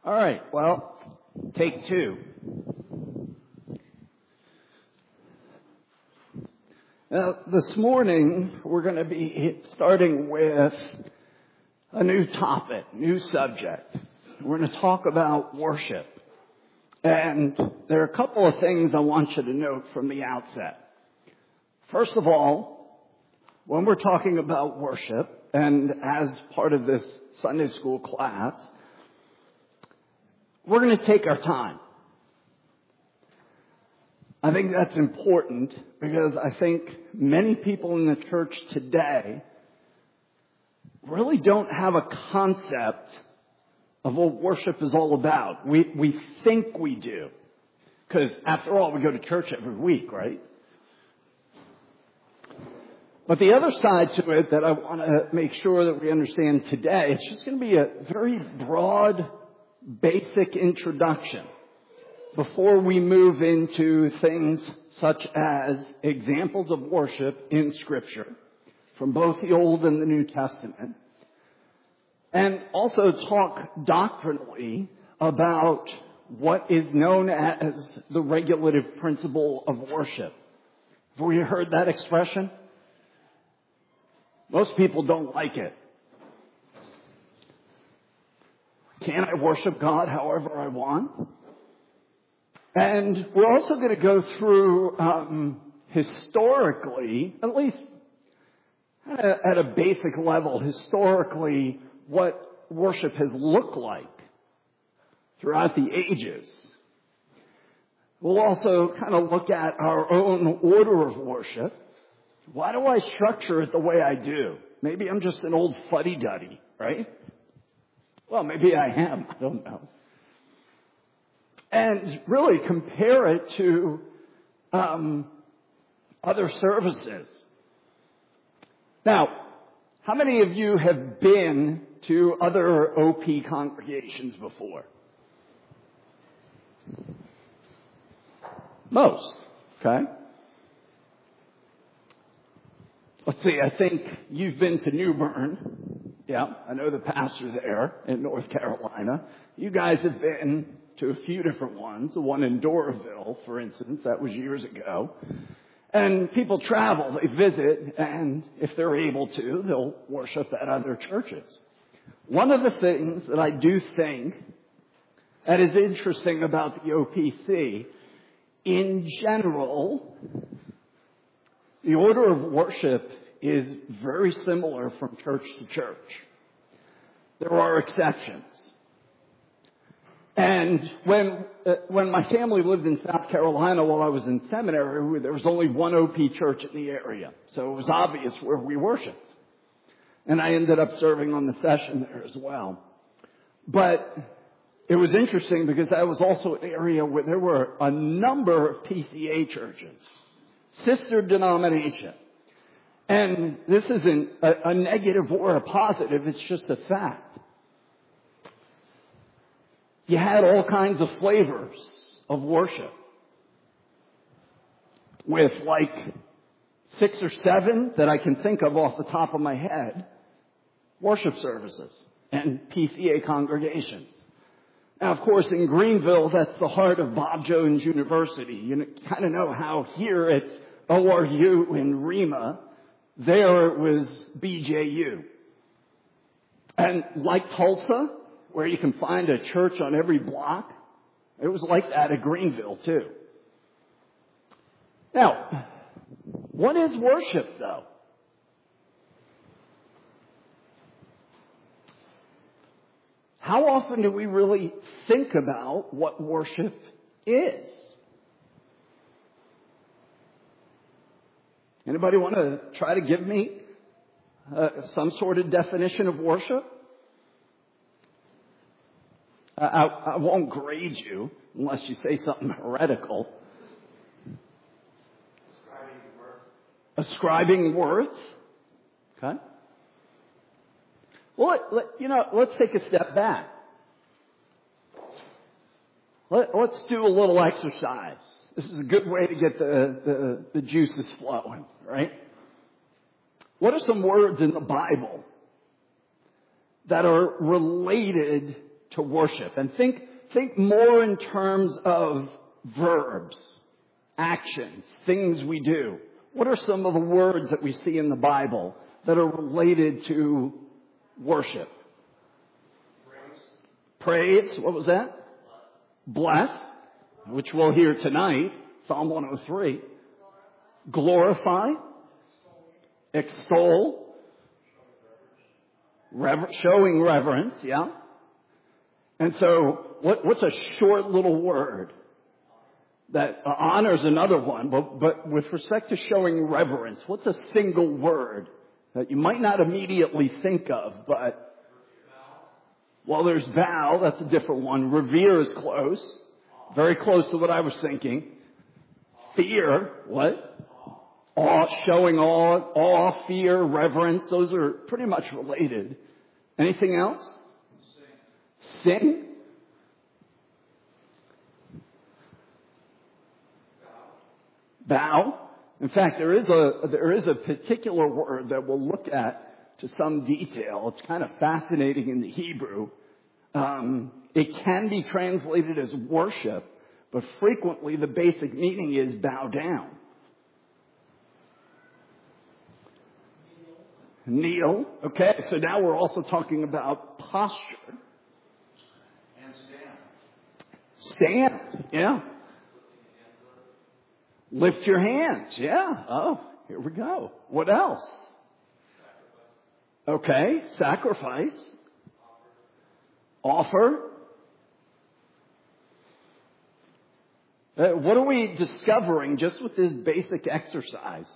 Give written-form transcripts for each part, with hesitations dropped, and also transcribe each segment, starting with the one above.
All right, well, take two. Now, this morning, we're going to be starting with a new topic, new subject. We're going to talk about worship. And there are a couple of things I want you to note from the outset. First of all, when we're talking about worship, and as part of this Sunday school class, we're going to take our time. I think that's important because I think many people in the church today really don't have a concept of what worship is all about. We think we do. Because after all, we go to church every week, right? But the other side to it that I want to make sure that we understand today, it's just going to be a very broad, basic introduction before we move into things such as examples of worship in Scripture from both the Old and the New Testament, and also talk doctrinally about what is known as the regulative principle of worship. Have we heard that expression? Most people don't like it. Can I worship God however I want? And we're also going to go through historically, at least at a basic level, historically, what worship has looked like throughout the ages. We'll also kind of look at our own order of worship. Why do I structure it the way I do? Maybe I'm just an old fuddy-duddy, right? Well, maybe I am. I don't know. And really compare it to other services. Now, how many of you have been to other OP congregations before? Most, okay? Let's see, I think you've been to New Bern. Yeah, I know the pastor there in North Carolina. You guys have been to a few different ones. The one in Doraville, for instance, that was years ago. And people travel, they visit, and if they're able to, they'll worship at other churches. One of the things that I do think that is interesting about the OPC, in general, the order of worship is very similar from church to church. There are exceptions. And when my family lived in South Carolina while I was in seminary, there was only one OP church in the area. So it was obvious where we worshiped. And I ended up serving on the session there as well. But it was interesting because that was also an area where there were a number of PCA churches, sister denomination. And this isn't a negative or a positive, it's just a fact. You had all kinds of flavors of worship with like 6 or 7 that I can think of off the top of my head, worship services and PCA congregations. Now, of course, in Greenville, that's the heart of Bob Jones University. You kind of know how here it's ORU in Rima. There it was BJU. And like Tulsa, where you can find a church on every block, it was like that at Greenville too. Now, what is worship though? How often do we really think about what worship is? Anybody want to try to give me some sort of definition of worship? I won't grade you unless you say something heretical. Ascribing worth. Okay. Well, let's take a step back. Let's do a little exercise. This is a good way to get the juices flowing, right? What are some words in the Bible that are related to worship. And think more in terms of verbs, actions, things we do. What are some of the words that we see in the Bible that are related to worship? Praise. What was that? Bless, which we'll hear tonight, Psalm 103. Glorify. Extol. Showing reverence, yeah. And so, what's a short little word? That honor is another one, but with respect to showing reverence, what's a single word that you might not immediately think of, but well, there's bow, that's a different one. Revere is close, very close to what I was thinking. Fear, what? Awe, showing awe, fear, reverence, those are pretty much related. Anything else? Sing. Bow. In fact, there is a particular word that we'll look at to some detail. It's kind of fascinating in the Hebrew. It can be translated as worship, but frequently the basic meaning is bow down. Kneel. Okay, so now we're also talking about posture. And Stand. Yeah. Lift your hands. Yeah. Oh, here we go. What else? Okay. Sacrifice. Offer. What are we discovering just with this basic exercise?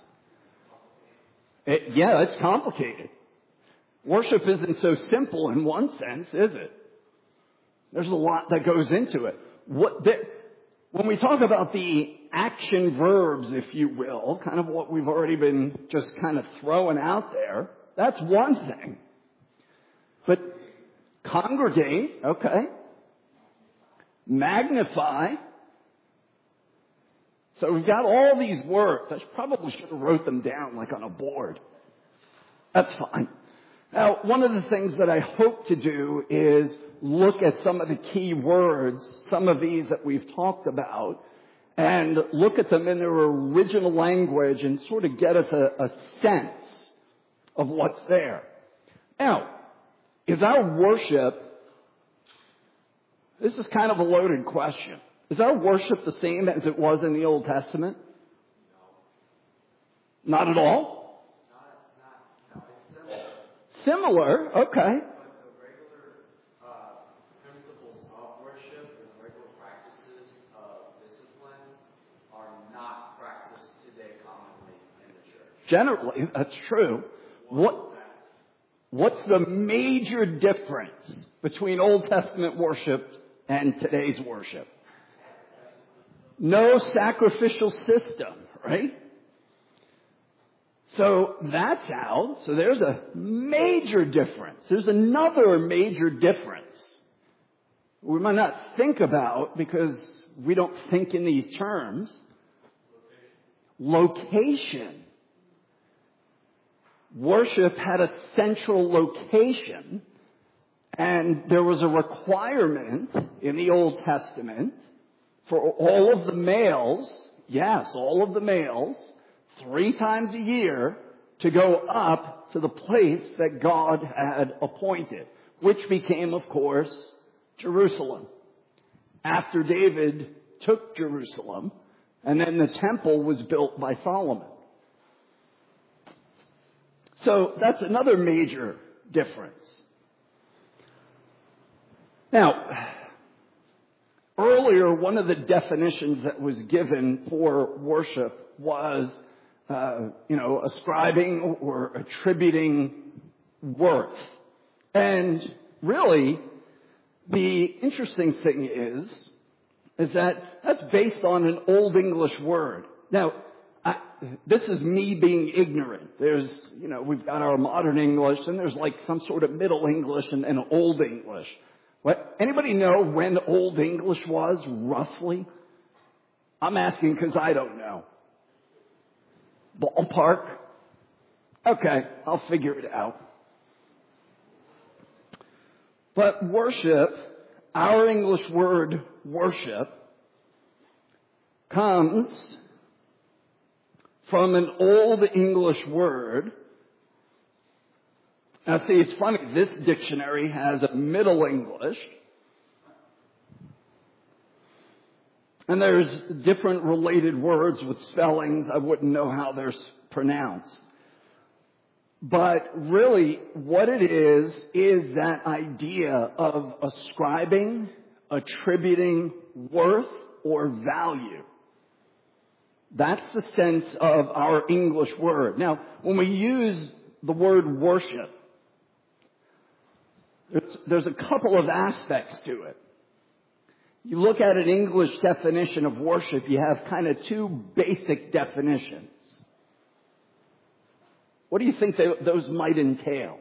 It's complicated. Worship isn't so simple in one sense, is it? There's a lot that goes into it. When we talk about the action verbs, if you will, kind of what we've already been just kind of throwing out there, that's one thing. But congregate, okay. Magnify. So we've got all these words. I probably should have wrote them down like on a board. That's fine. Now, one of the things that I hope to do is look at some of the key words, some of these that we've talked about, and look at them in their original language and sort of get us a sense of what's there. Now, is our worship, this is kind of a loaded question. Is our worship the same as it was in the Old Testament? No. Not at all? No, it's similar. Similar? Okay. But the regular principles of worship and the regular practices of discipline are not practiced today commonly in the church. Generally, that's true. What's the major difference between Old Testament worship and today's worship? No sacrificial system, right? So that's out. So there's a major difference. There's another major difference we might not think about because we don't think in these terms. Location. Worship had a central location, and there was a requirement in the Old Testament for all of the males, yes, all of the males, 3 times a year to go up to the place that God had appointed, which became, of course, Jerusalem. After David took Jerusalem, and then the temple was built by Solomon. So that's another major difference. Now, earlier, one of the definitions that was given for worship was, ascribing or attributing worth. And really, the interesting thing is that that's based on an Old English word. Now, this is me being ignorant. We've got our modern English, and there's like some sort of Middle English and Old English. Anybody know when Old English was, roughly? I'm asking because I don't know. Ballpark? Okay, I'll figure it out. But worship our English word worship comes from an Old English word. Now see, it's funny, this dictionary has a Middle English. And there's different related words with spellings. I wouldn't know how they're pronounced. But really, what it is that idea of ascribing, attributing worth or value. That's the sense of our English word. Now, when we use the word worship, there's a couple of aspects to it. You look at an English definition of worship, you have kind of two basic definitions. What do you think those might entail?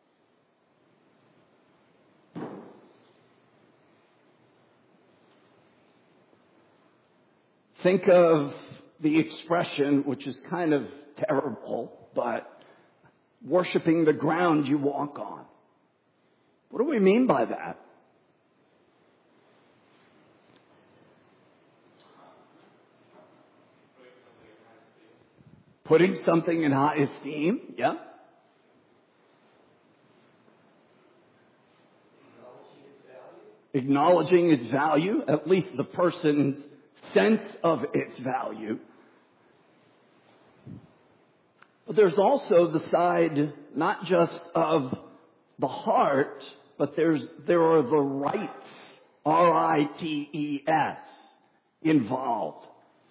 Think of the expression, which is kind of terrible, but worshiping the ground you walk on. What do we mean by that? Putting something in high esteem, yeah. Acknowledging its value, at least the person's sense of its value. But there's also the side, not just of the heart, but there are the rights, R-I-T-E-S, involved.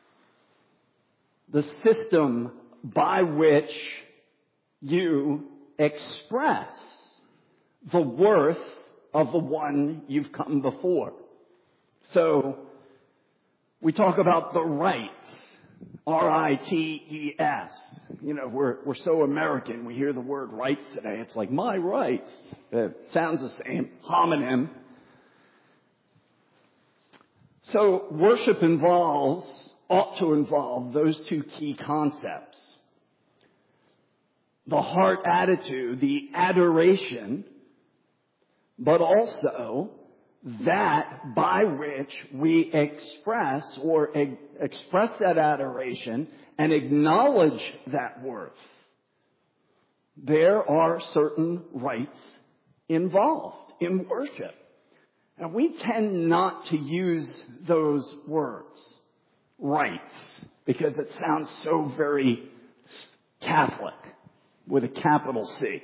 The system by which you express the worth of the one you've come before. So, we talk about the rights, R-I-T-E-S. You know, we're so American, we hear the word rights today. It's like, my rights. It sounds the same, homonym. So, worship ought to involve those two key concepts. The heart attitude, the adoration, but also that by which we express that adoration and acknowledge that worth. There are certain rights involved in worship. And we tend not to use those words, rights, because it sounds so very Catholic with a capital C.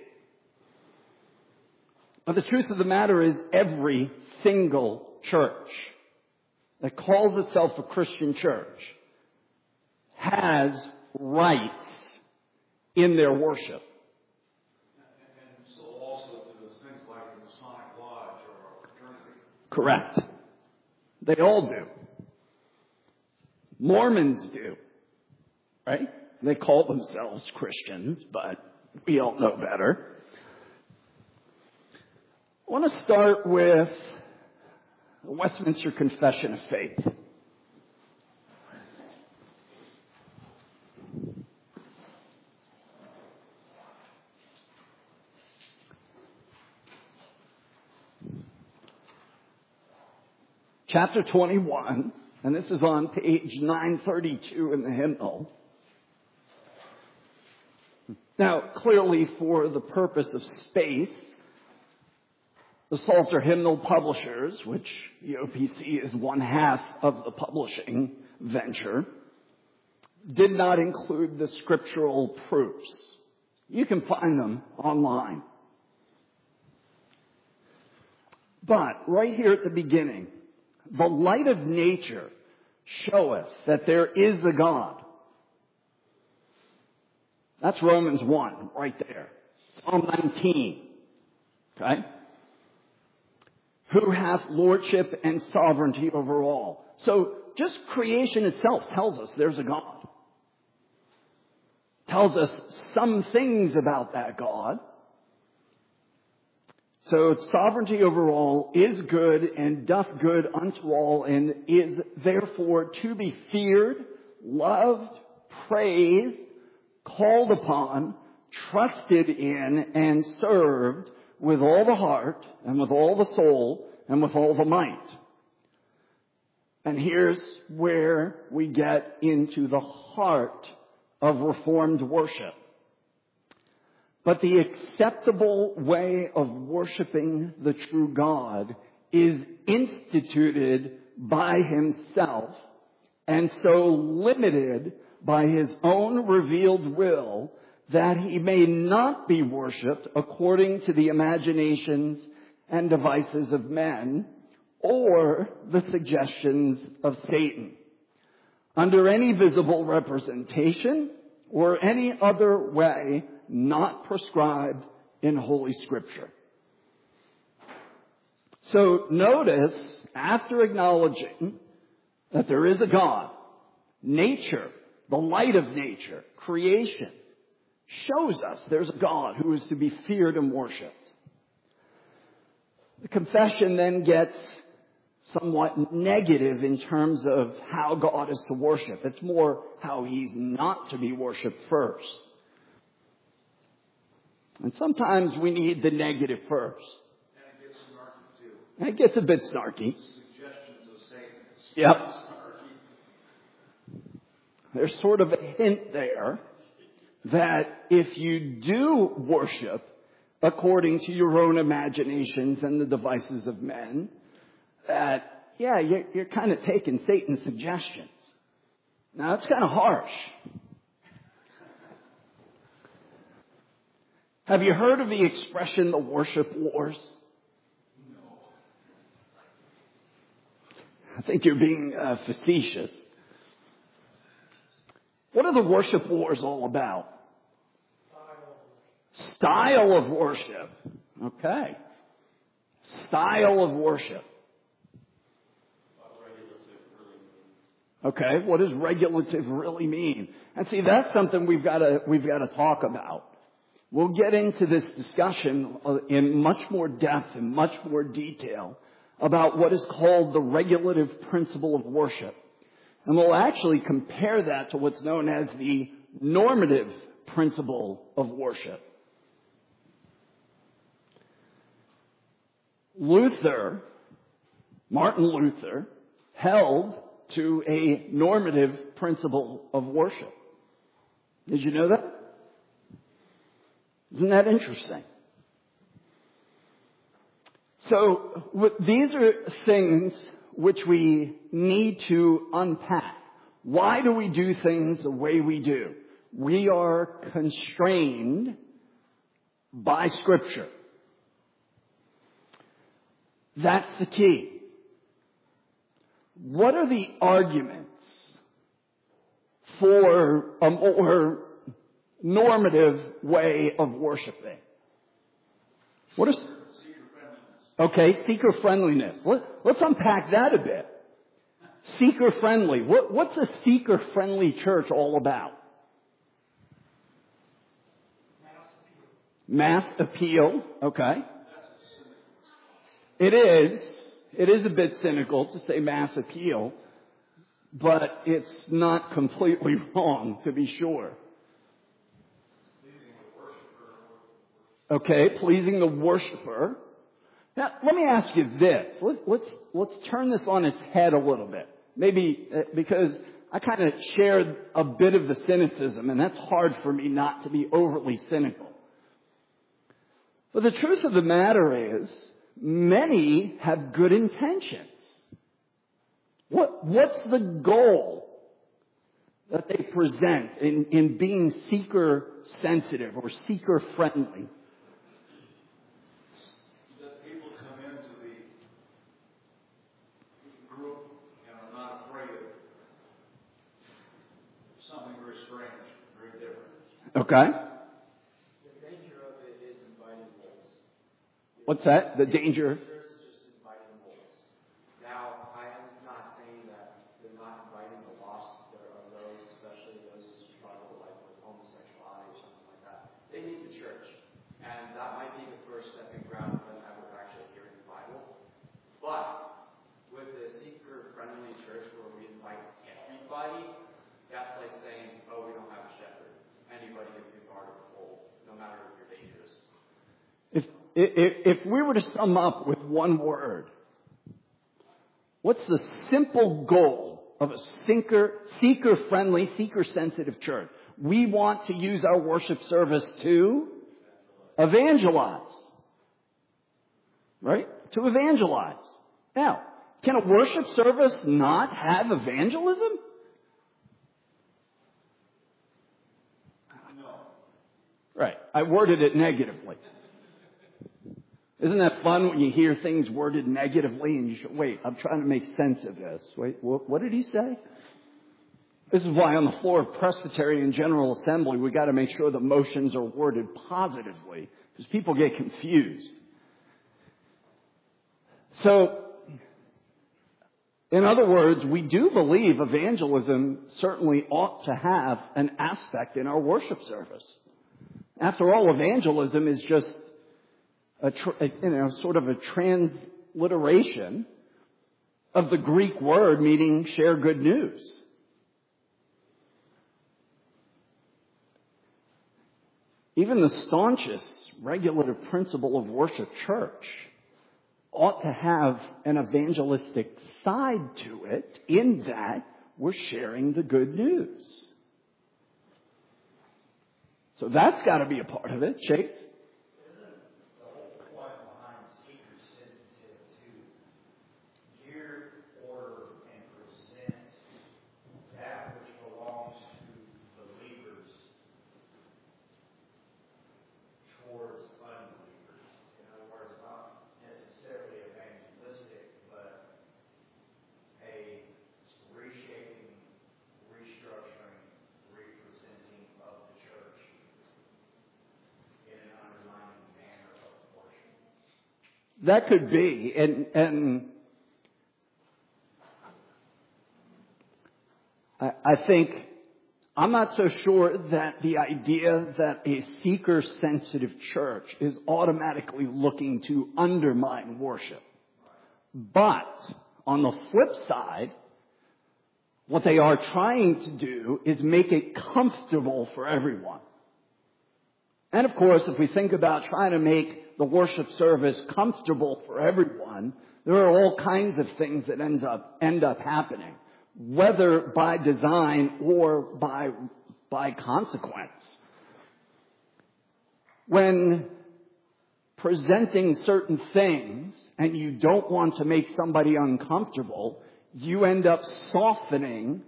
But the truth of the matter is every single church that calls itself a Christian church has rights in their worship. And so also there's things like the Masonic Lodge or a fraternity. Correct. They all do. Mormons do. Right? They call themselves Christians, but we all know better. I want to start with the Westminster Confession of Faith. Chapter 21, and this is on page 932 in the hymnal. Now, clearly for the purpose of space, the Psalter Hymnal Publishers, which the OPC is one half of the publishing venture, did not include the scriptural proofs. You can find them online. But right here at the beginning, the light of nature showeth that there is a God. That's Romans 1 right there. Psalm 19. Okay? Who hath lordship and sovereignty over all. So just creation itself tells us there's a God. Tells us some things about that God. So sovereignty over all is good and doth good unto all and is therefore to be feared, loved, praised, called upon, trusted in, and served with all the heart and with all the soul and with all the might. And here's where we get into the heart of Reformed worship. But the acceptable way of worshiping the true God is instituted by himself and so limited by his own revealed will that he may not be worshipped according to the imaginations and devices of men or the suggestions of Satan, under any visible representation or any other way not prescribed in Holy Scripture. So notice, after acknowledging that there is a God, nature, the light of nature, creation, shows us there's a God who is to be feared and worshipped. The confession then gets somewhat negative in terms of how God is to worship. It's more how he's not to be worshipped first. And sometimes we need the negative first. And it gets snarky too. And it gets a bit snarky. Suggestions of Satan. Yep. Snarky. There's sort of a hint there that if you do worship according to your own imaginations and the devices of men, that, yeah, you're kind of taking Satan's suggestions. Now, it's kind of harsh. Have you heard of the expression, the worship wars? No. I think you're being facetious. What are the worship wars all about? Style of worship. Okay. Style of worship. Okay, what does regulative really mean? And see, that's something we've got to talk about. We'll get into this discussion in much more depth and much more detail about what is called the regulative principle of worship. And we'll actually compare that to what's known as the normative principle of worship. Martin Luther, held to a normative principle of worship. Did you know that? Isn't that interesting? So these are things which we need to unpack. Why do we do things the way we do? We are constrained by Scripture. That's the key. What are the arguments for a more normative way of worshiping? What is okay? Seeker friendliness. Let's unpack that a bit. Seeker friendly. What's a seeker friendly church all about? Mass appeal. Okay. It is. It is a bit cynical to say mass appeal, but it's not completely wrong, to be sure. Okay, pleasing the worshiper. Now, let me ask you this. Let's turn this on its head a little bit. Maybe because I kind of shared a bit of the cynicism, and that's hard for me not to be overly cynical. But the truth of the matter is, many have good intentions. What's the goal that they present in being seeker sensitive or seeker friendly? That people come into the group and are not afraid of something very strange, very different. Okay. The danger of it is inviting wolves. What's that? The danger? Church is just inviting wolves. Now, I am not saying that they're not inviting the lost. There are those, especially those who struggle like with homosexuality or something like that. They need the church. And that might be the first stepping ground for them ever actually hearing the Bible. But with the seeker-friendly church where we invite everybody, that's like saying, oh, we don't have a shepherd. Anybody can be part of the fold, no matter if you're dangerous. If we were to sum up with one word, What's the simple goal of a seeker-friendly, seeker-sensitive church? We want to use our worship service to evangelize. Right? To evangelize. Now, can a worship service not have evangelism? No. Right. I worded it negatively. Isn't that fun when you hear things worded negatively and you should, wait, I'm trying to make sense of this. Wait, what did he say? This is why on the floor of Presbyterian General Assembly, we got to make sure the motions are worded positively because people get confused. So, in other words, we do believe evangelism certainly ought to have an aspect in our worship service. After all, evangelism is just sort of a transliteration of the Greek word meaning share good news. Even the staunchest regulative principle of worship church ought to have an evangelistic side to it in that we're sharing the good news. So that's got to be a part of it. Chase? That could be, and I think I'm not so sure that the idea that a seeker-sensitive church is automatically looking to undermine worship. But on the flip side, what they are trying to do is make it comfortable for everyone. And of course, if we think about trying to make the worship service comfortable for everyone, there are all kinds of things that end up happening, whether by design or by consequence. When presenting certain things and you don't want to make somebody uncomfortable, you end up softening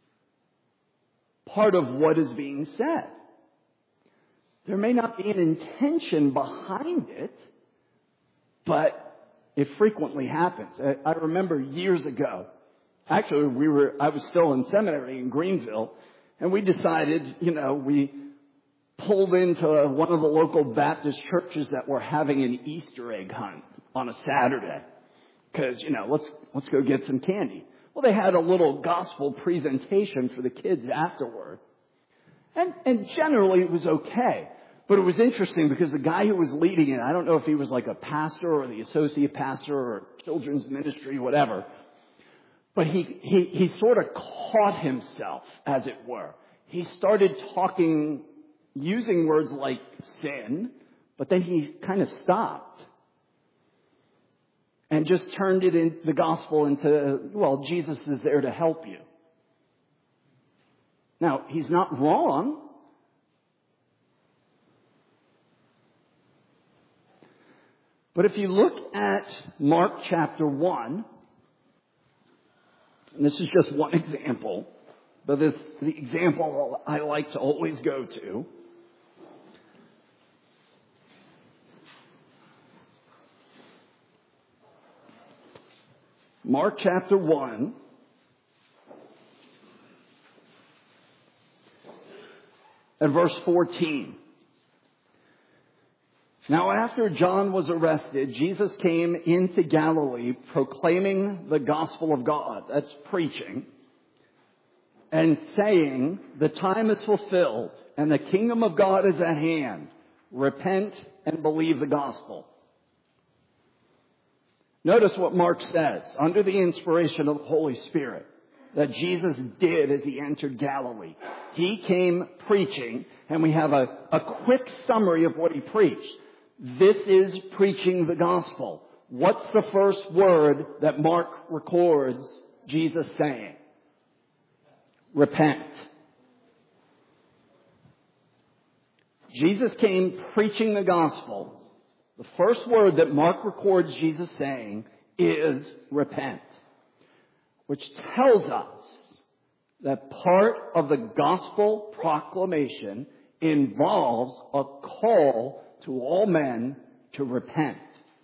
part of what is being said. There may not be an intention behind it, but it frequently happens. I remember years ago, actually I was still in seminary in Greenville, and we decided, we pulled into one of the local Baptist churches that were having an Easter egg hunt on a Saturday. Because, let's go get some candy. Well, they had a little gospel presentation for the kids afterward. And generally it was okay. But it was interesting because the guy who was leading it, I don't know if he was like a pastor or the associate pastor or children's ministry, whatever. But he sort of caught himself, as it were. He started using words like sin, but then he kind of stopped. And just turned the gospel into, Jesus is there to help you. Now, he's not wrong. But if you look at Mark chapter 1, and this is just one example, but it's the example I like to always go to. Mark chapter 1, and verse 14. Now after John was arrested, Jesus came into Galilee proclaiming the gospel of God. That's preaching. And saying, the time is fulfilled and the kingdom of God is at hand. Repent and believe the gospel. Notice what Mark says, under the inspiration of the Holy Spirit, that Jesus did as he entered Galilee. He came preaching, and we have a quick summary of what he preached. This is preaching the gospel. What's the first word that Mark records Jesus saying? Repent. Jesus came preaching the gospel. The first word that Mark records Jesus saying is repent, which tells us that part of the gospel proclamation involves a call to all men to repent.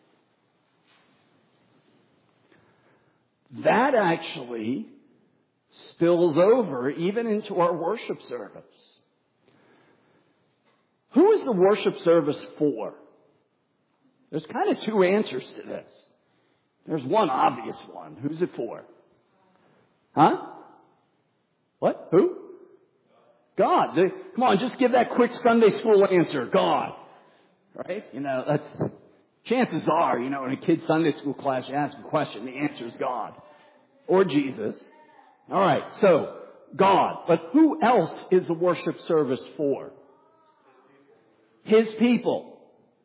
That actually spills over even into our worship service. Who is the worship service for? There's kind of two answers to this. There's one obvious one. Who's it for? Huh? What? Who? God. Come on, just give that quick Sunday school answer. God. Right? That's, chances are, in a kid's Sunday school class, you ask a question, the answer is God. Or Jesus. All right, so God. But who else is the worship service for? His people.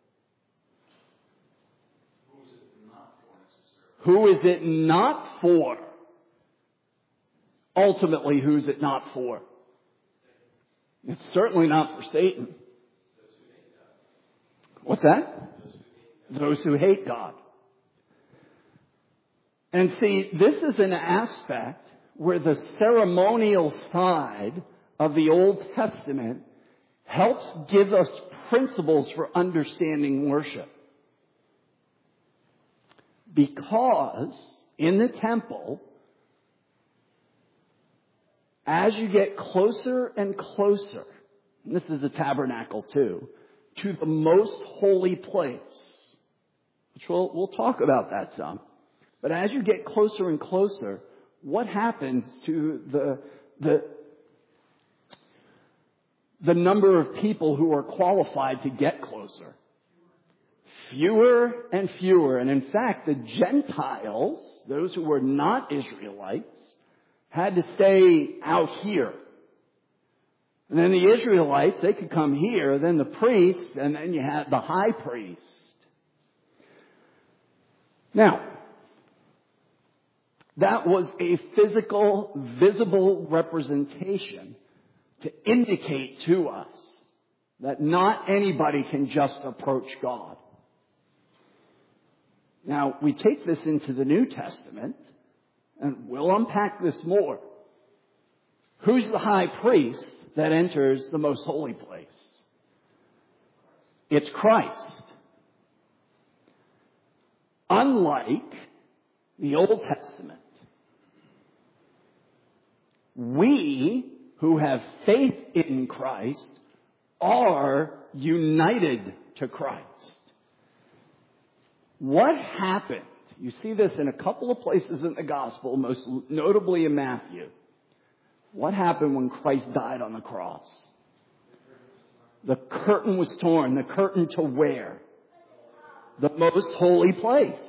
Who is it not for? Ultimately, who's it not for? It's certainly not for Satan. What's that? Those who hate God. And see, this is an aspect where the ceremonial side of the Old Testament helps give us principles for understanding worship. Because in the temple, as you get closer and closer, and this is the tabernacle too, to the most holy place, which we'll talk about that some. But as you get closer and closer, what happens to the number of people who are qualified to get closer? Fewer and fewer. And in fact, the Gentiles, those who were not Israelites, had to stay out here. And then the Israelites, they could come here, then the priest, and then you had the high priest. Now, that was a physical, visible representation to indicate to us that not anybody can just approach God. Now, we take this into the New Testament, and we'll unpack this more. Who's the high priest that enters the most holy place? It's Christ. Unlike the Old Testament, we who have faith in Christ are united to Christ. What happened? You see this in a couple of places in the gospel, most notably in Matthew. What happened when Christ died on the cross? The curtain was torn. The curtain to where? The most holy place.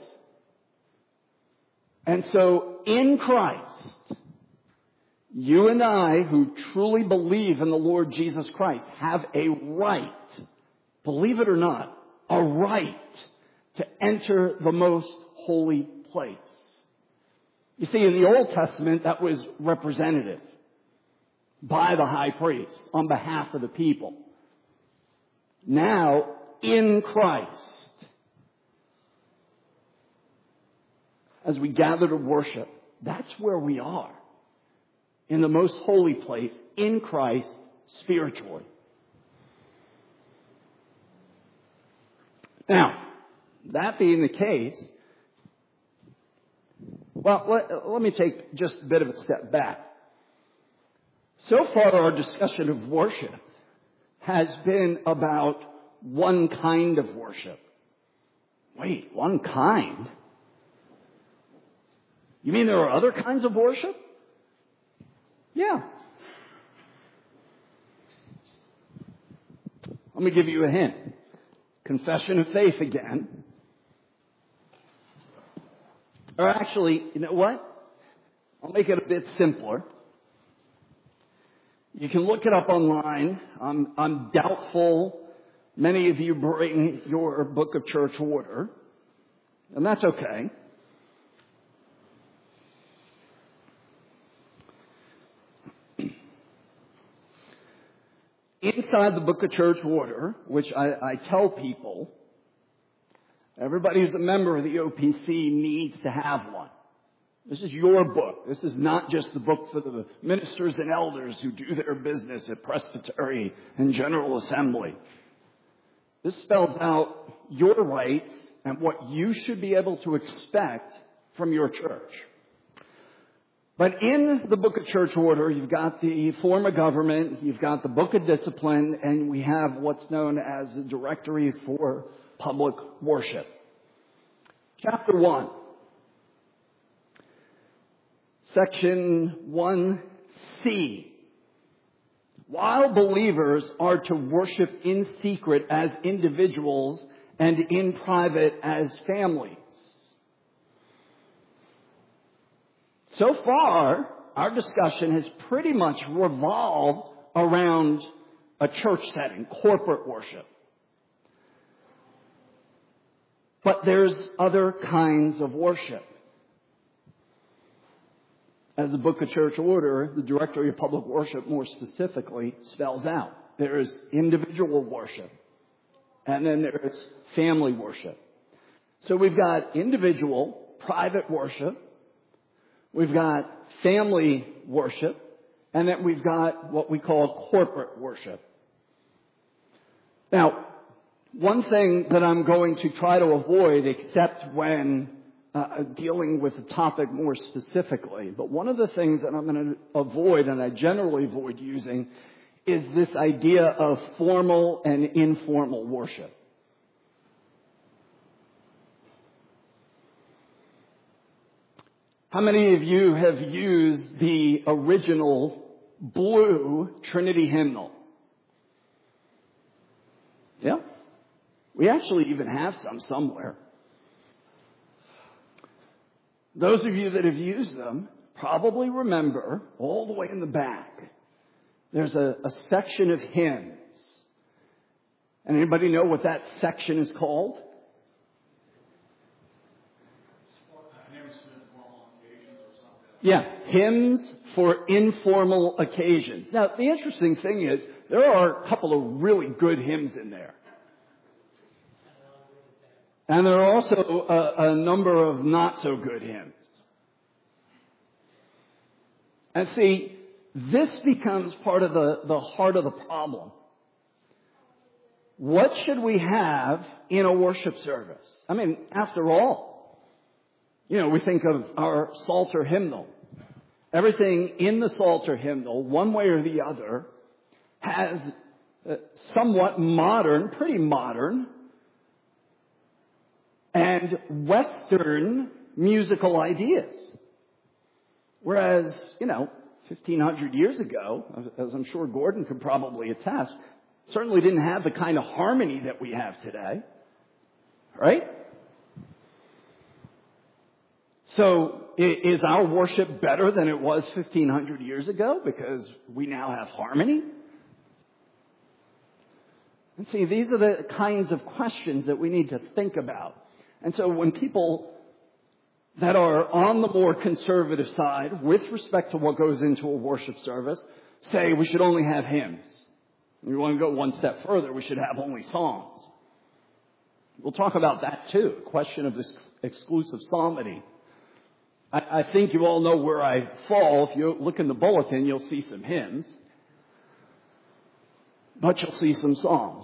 And so in Christ, you and I who truly believe in the Lord Jesus Christ have a right, believe it or not, a right to enter the most holy place. You see, in the Old Testament, that was representative by the high priest on behalf of the people. Now, in Christ, as we gather to worship, that's where we are. In the most holy place, in Christ, spiritually. Now, that being the case, well, let me take just a bit of a step back. So far, our discussion of worship has been about one kind of worship. Wait, one kind? You mean there are other kinds of worship? Yeah. Let me give you a hint. Confession of faith again. Or actually, you know what? I'll make it a bit simpler. You can look it up online. I'm doubtful many of you bring your book of church order. And that's okay. Inside the Book of Church Order, which I tell people, everybody who's a member of the OPC needs to have one. This is your book. This is not just the book for the ministers and elders who do their business at Presbytery and General Assembly. This spells out your rights and what you should be able to expect from your church. But in the Book of Church Order, you've got the form of government, you've got the Book of Discipline, and we have what's known as the Directory for Public Worship. Chapter 1. Section 1C. While believers are to worship in secret as individuals and in private as families. So far, our discussion has pretty much revolved around a church setting, corporate worship. But there's other kinds of worship. As the Book of Church Order, the Directory of Public Worship more specifically spells out. There is individual worship. And then there's family worship. So we've got individual, private worship. We've got family worship. And then we've got what we call corporate worship. Now, one thing that I'm going to try to avoid, except when dealing with the topic more specifically, but one of the things that I'm going to avoid, and I generally avoid using, is this idea of formal and informal worship. How many of you have used the original blue Trinity hymnal? Yeah? We actually even have some somewhere. Those of you that have used them probably remember all the way in the back, there's a section of hymns. And anybody know what that section is called? Yeah, hymns for informal occasions. Now, the interesting thing is, there are a couple of really good hymns in there. And there are also a number of not so good hymns. And see, this becomes part of the heart of the problem. What should we have in a worship service? I mean, after all, we think of our Psalter hymnal. Everything in the Psalter hymnal, one way or the other, has somewhat modern, pretty modern, and Western musical ideas. Whereas, 1,500 years ago, as I'm sure Gordon could probably attest, certainly didn't have the kind of harmony that we have today. Right? So, is our worship better than it was 1,500 years ago because we now have harmony? And see, these are the kinds of questions that we need to think about. And so when people that are on the more conservative side with respect to what goes into a worship service say we should only have hymns. And we want to go one step further, we should have only songs. We'll talk about that too, the question of this exclusive psalmody. I think you all know where I fall. If you look in the bulletin, you'll see some hymns. But you'll see some songs.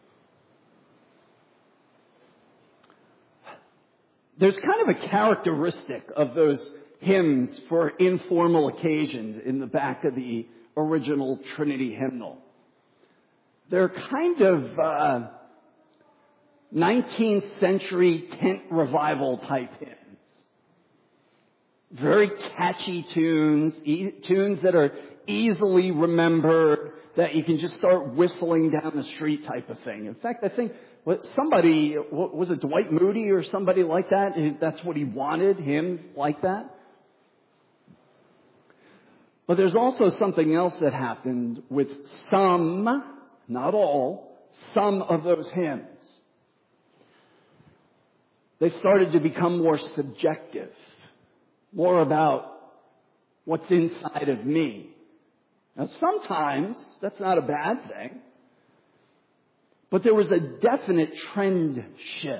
There's kind of a characteristic of those hymns for informal occasions in the back of the original Trinity hymnal. They're kind of 19th century tent revival type hymns. Very catchy tunes, tunes that are easily remembered, that you can just start whistling down the street type of thing. In fact, I think was it Dwight Moody or somebody like that? That's what he wanted, hymns like that. But there's also something else that happened with some, not all, some of those hymns. they started to become more subjective, more about what's inside of me. Now, sometimes that's not a bad thing, but there was a definite trend shift.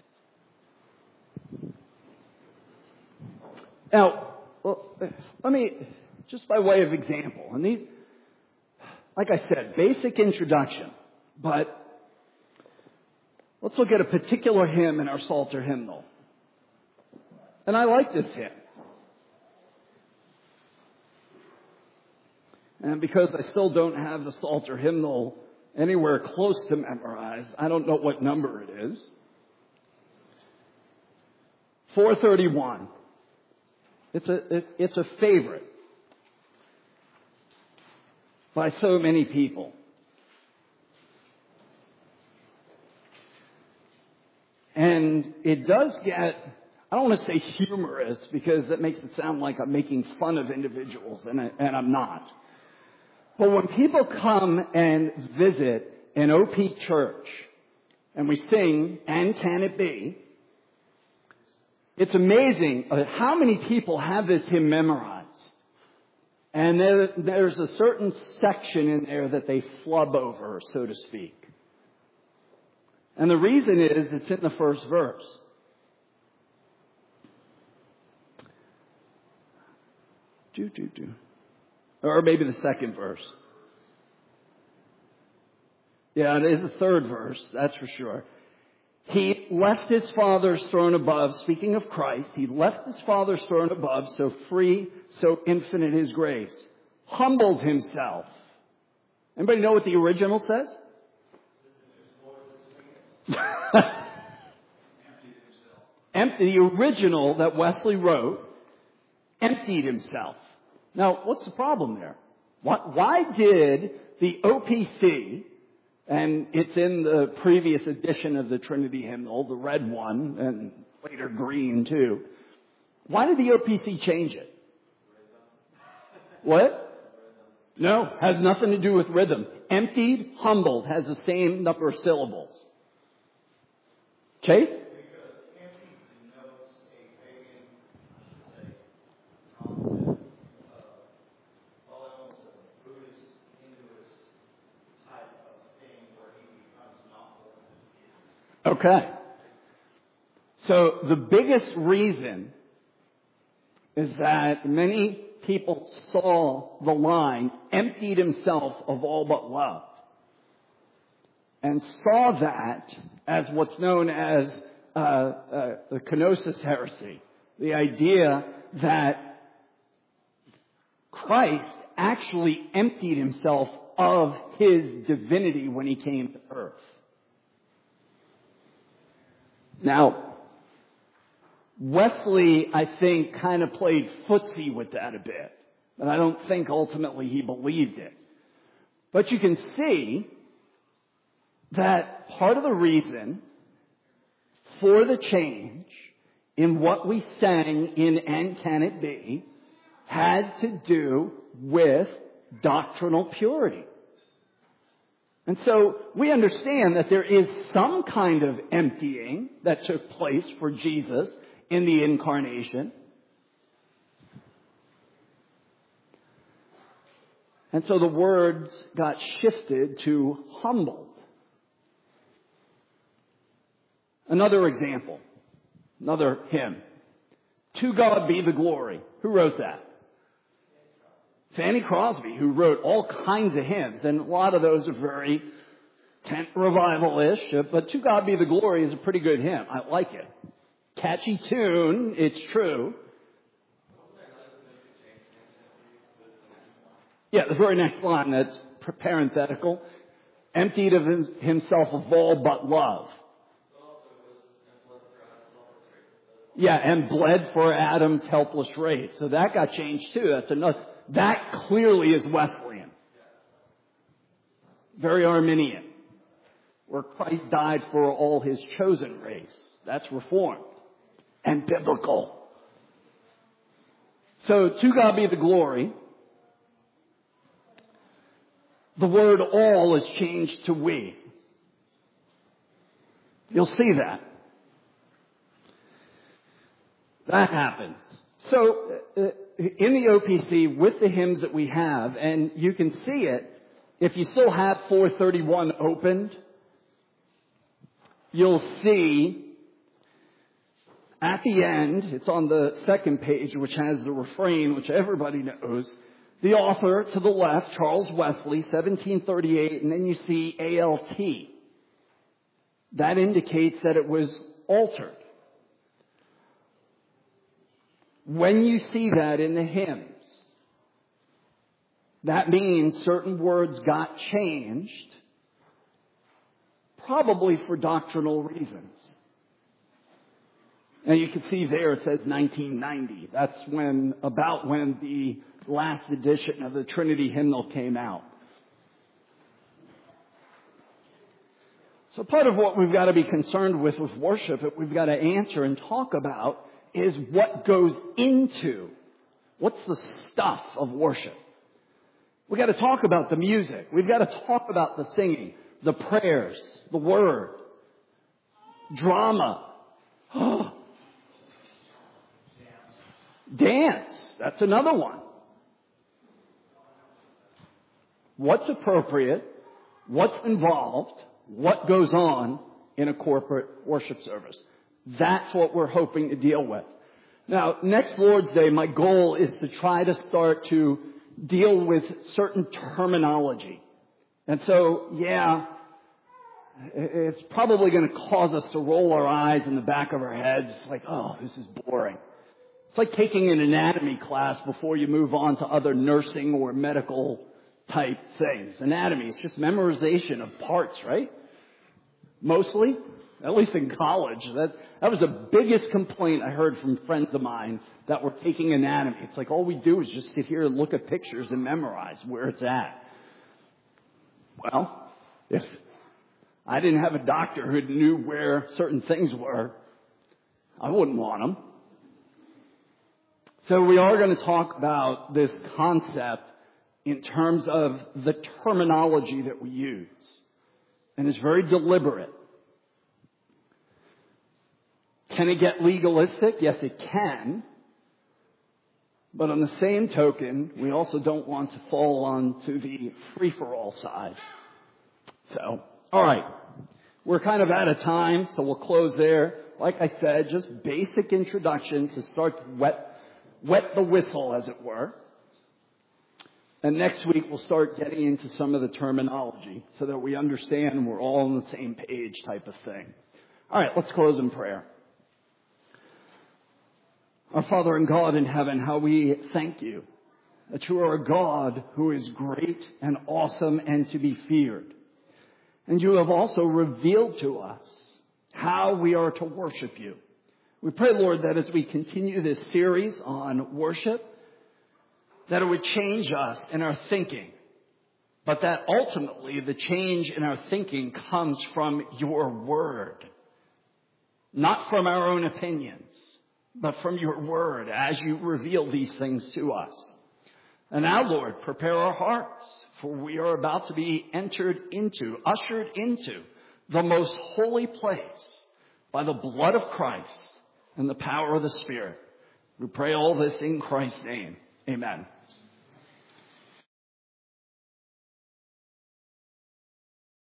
Now, let me, just by way of example, and these, like I said, basic introduction, but let's look at a particular hymn in our Psalter hymnal. And I like this hymn. And because I still don't have the Psalter hymnal anywhere close to memorized, I don't know what number it is. 431. It's a favorite by so many people. And it does get, I don't want to say humorous because that makes it sound like I'm making fun of individuals, and I'm not. But when people come and visit an OP church and we sing, "And Can It Be?" it's amazing how many people have this hymn memorized. And there's a certain section in there that they flub over, so to speak. And the reason is it's in the first verse. Or maybe the second verse. Yeah, it is the third verse, that's for sure. He left his Father's throne above, speaking of Christ, he left his Father's throne above, so free, so infinite his grace. Humbled himself. Anybody know what the original says? The original that Wesley wrote emptied himself. Now, what's the problem there? Why did the OPC, and it's in the previous edition of the Trinity hymnal, the red one, and later green too, why did the OPC change it? What? No, has nothing to do with rhythm. Emptied, humbled, has the same number of syllables. Chase? Because empty denotes a pagan, concept, almost a Buddhist, Hinduist type of thing where he becomes not more than he is. Okay. So the biggest reason is that many people saw the line, emptied himself of all but love, and saw that as what's known as the kenosis heresy. The idea that Christ actually emptied himself of his divinity when he came to earth. Now, Wesley, I think, kind of played footsie with that a bit. But I don't think ultimately he believed it. But you can see that part of the reason for the change in what we sang in And Can It Be had to do with doctrinal purity. And so we understand that there is some kind of emptying that took place for Jesus in the incarnation. And so the words got shifted to humbled. Another example, another hymn. To God Be the Glory. Who wrote that? Fanny Crosby, who wrote all kinds of hymns, and a lot of those are very tent revival-ish, but To God Be the Glory is a pretty good hymn. I like it. Catchy tune, it's true. Yeah, the very next line, that's parenthetical. Emptied of himself of all but love. Yeah, and bled for Adam's helpless race. So that got changed too. That's another. That clearly is Wesleyan. Very Arminian. Where Christ died for all his chosen race. That's Reformed. And biblical. So, to God be the glory. The word all is changed to we. You'll see that. That happens. So in the OPC, with the hymns that we have, and you can see it, if you still have 431 opened, you'll see at the end, it's on the second page, which has the refrain, which everybody knows. The author to the left, Charles Wesley, 1738, and then you see ALT. That indicates that it was altered. When you see that in the hymns, that means certain words got changed, probably for doctrinal reasons. And you can see there it says 1990. That's about when the last edition of the Trinity hymnal came out. So part of what we've got to be concerned with worship, that we've got to answer and talk about, is what goes into, what's the stuff of worship. We've got to talk about the music. We've got to talk about the singing, the prayers, the word, drama. Dance. That's another one. What's appropriate? What's involved? What goes on in a corporate worship service? That's what we're hoping to deal with. Now, next Lord's Day, my goal is to try to start to deal with certain terminology. And so, it's probably going to cause us to roll our eyes in the back of our heads like, oh, this is boring. It's like taking an anatomy class before you move on to other nursing or medical type things. Anatomy, it's just memorization of parts, right? Mostly, at least in college. That was the biggest complaint I heard from friends of mine that were taking anatomy. It's like all we do is just sit here and look at pictures and memorize where it's at. Well, if I didn't have a doctor who knew where certain things were, I wouldn't want them. So we are going to talk about this concept in terms of the terminology that we use. And it's very deliberate. Can it get legalistic? Yes, it can. But on the same token, we also don't want to fall onto the free-for-all side. So, all right. We're kind of out of time, so we'll close there. Like I said, just basic introduction to start to wet the whistle, as it were. And next week we'll start getting into some of the terminology so that we understand we're all on the same page type of thing. All right, let's close in prayer. Our Father and God in heaven, how we thank you that you are a God who is great and awesome and to be feared. And you have also revealed to us how we are to worship you. We pray, Lord, that as we continue this series on worship, that it would change us in our thinking, but that ultimately the change in our thinking comes from your word, not from our own opinions, but from your word as you reveal these things to us. And now, Lord, prepare our hearts, for we are about to be ushered into the most holy place by the blood of Christ and the power of the Spirit. We pray all this in Christ's name. Amen.